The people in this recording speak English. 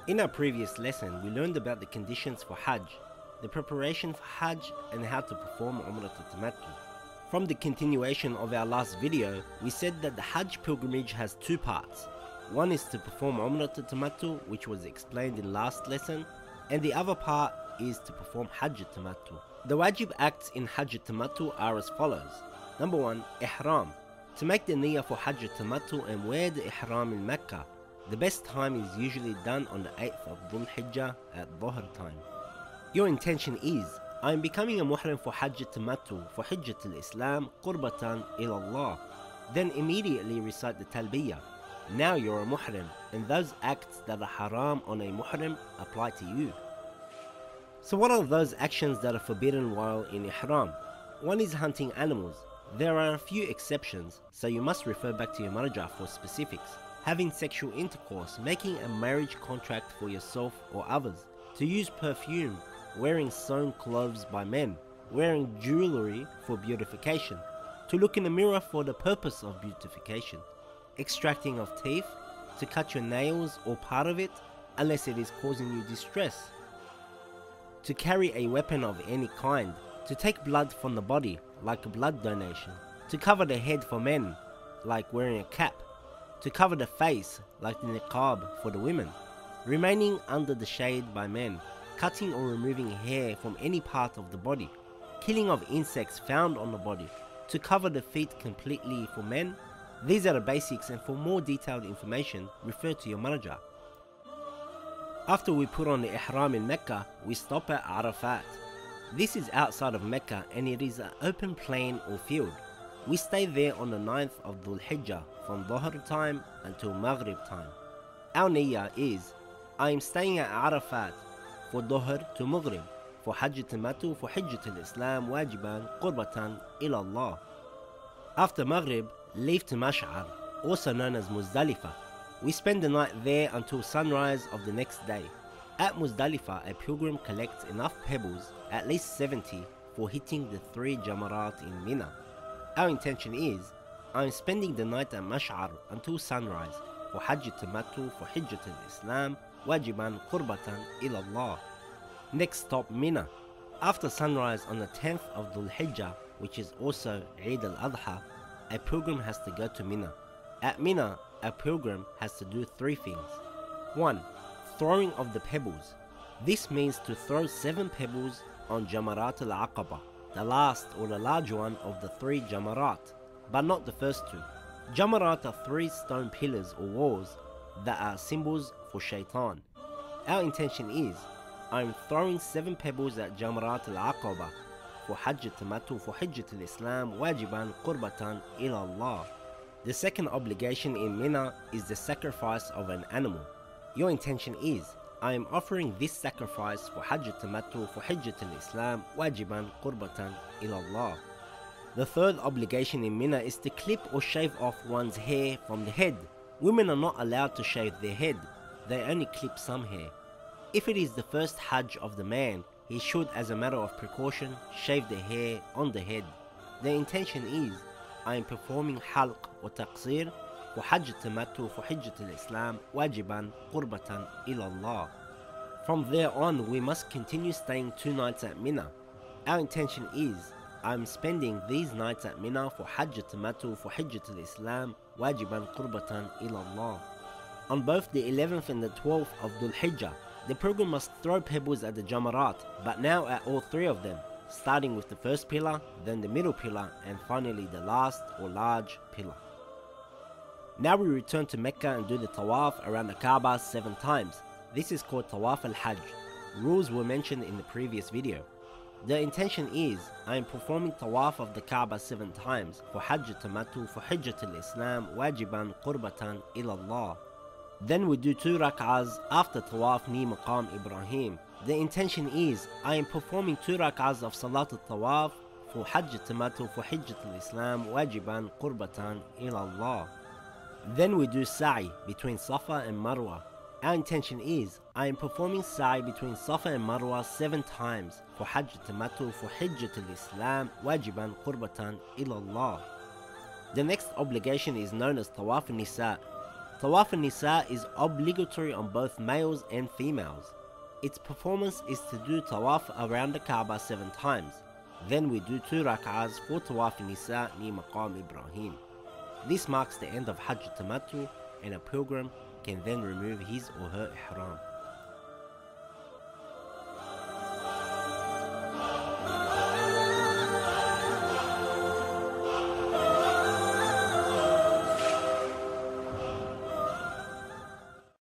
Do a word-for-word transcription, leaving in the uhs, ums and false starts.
In our previous lesson, we learned about the conditions for Hajj, the preparation for Hajj, and how to perform Umrah Tamattu. From the continuation of our last video, we said that the Hajj pilgrimage has two parts. One is to perform Umrah Tamattu, which was explained in last lesson, and the other part is to perform Hajj Tamattu. The wajib acts in Hajj Tamattu are as follows. Number one, Ihram. To make the niyyah for Hajj Tamattu and wear the Ihram in Mecca. The best time is usually done on the eighth of Dhul Hijjah at Dhuhr time. Your intention is, I am becoming a muhrim for Hajj Tamattu for Hijjat al-Islam qurbatan ila Allah. Then immediately recite the Talbiyah. Now you're a muhrim, and those acts that are haram on a muhrim apply to you. So what are those actions that are forbidden while in ihram? One is hunting animals. There are a few exceptions, so you must refer back to your marja for specifics. Having sexual intercourse, making a marriage contract for yourself or others, to use perfume, wearing sewn clothes by men, wearing jewelry for beautification, to look in a mirror for the purpose of beautification, extracting of teeth, to cut your nails or part of it unless it is causing you distress, to carry a weapon of any kind, to take blood from the body like a blood donation, to cover the head for men like wearing a cap, to cover the face like the niqab for the women, remaining under the shade by men, cutting or removing hair from any part of the body, killing of insects found on the body, to cover the feet completely for men. These are the basics, and for more detailed information refer to your marja. After we put on the ihram in Mecca, we stop at Arafat. This is outside of Mecca and it is an open plain or field. We stay there on the ninth of Dhul Hijjah from Dhuhr time until Maghrib time. Our niyyah is, I am staying at Arafat for Dhuhr to Maghrib, for Hajj Tamattu for Hijjat al-Islam wajiban qurbatan ila Allah. After Maghrib, leave to Mash'ar, also known as Muzdalifah. We spend the night there until sunrise of the next day. At Muzdalifah, a pilgrim collects enough pebbles, at least seventy, for hitting the three Jamarat in Mina. Our intention is, I am spending the night at Mash'ar until sunrise for Hajj Tamattu for Hijjat al-Islam wajiban qurbatan ila Allah. Next stop, Mina. After sunrise on the tenth of Dhul Hijjah, which is also Eid al-Adha, a pilgrim has to go to Mina. At Mina, a pilgrim has to do three things. one. Throwing of the pebbles. This means to throw seven pebbles on Jamarat al-Aqaba, the last or the large one of the three Jamarat, but not the first two. Jamarat are three stone pillars or walls that are symbols for shaitan. Our intention is, I am throwing seven pebbles at Jamarat al-Aqaba for Hajj Tamattu for Hijjat al-Islam wajiban qurbatan ila Allah. The second obligation in Mina is the sacrifice of an animal. Your intention is, I am offering this sacrifice for Hajj Tamattu for Hijjat al-Islam wajiban qurbatan ila Allah. The third obligation in Mina is to clip or shave off one's hair from the head. Women are not allowed to shave their head, they only clip some hair. If it is the first Hajj of the man, he should, as a matter of precaution, shave the hair on the head. The intention is, I am performing halq or taqsir for Hajj Tamattu for Hijjat al-Islam wajiban qurbatan ila Allah. From there on, we must continue staying two nights at Mina. Our intention is, I am spending these nights at Mina for Hajj Tamattu for Hijjat al-Islam wajiban qurbatan ila Allah. On both the eleventh and the twelfth of Dhul Hijjah, the pilgrim must throw pebbles at the Jamarat, but now at all three of them, starting with the first pillar, then the middle pillar, and finally the last or large pillar. Now we return to Mecca and do the tawaf around the Kaaba seven times. This is called Tawaf al-Hajj. Rules were mentioned in the previous video. The intention is, I am performing tawaf of the Kaaba seven times for Hajj Tamattu for Hijjat al-Islam wajiban qurbatan ila Allah. Then we do two rak'ahs after tawaf near Maqam Ibrahim. The intention is, I am performing two rak'ahs of Salat al-Tawaf for Hajj Tamattu for Hijjat al-Islam wajiban qurbatan ila Allah. Then we do sa'i between Safa and Marwa. Our intention is, I am performing sa'i between Safa and Marwa seven times for Hajj Tamattu for Hijjat al-Islam wajiban qurbatan ila Allah. The next obligation is known as Tawaf al-Nisa. Tawaf al-Nisa is obligatory on both males and females. Its performance is to do Tawaf around the Kaaba seven times. Then we do two rak'ahs for Tawaf al-Nisa near Maqam Ibrahim. This marks the end of Hajj Tamattu, and a pilgrim can then remove his or her ihram.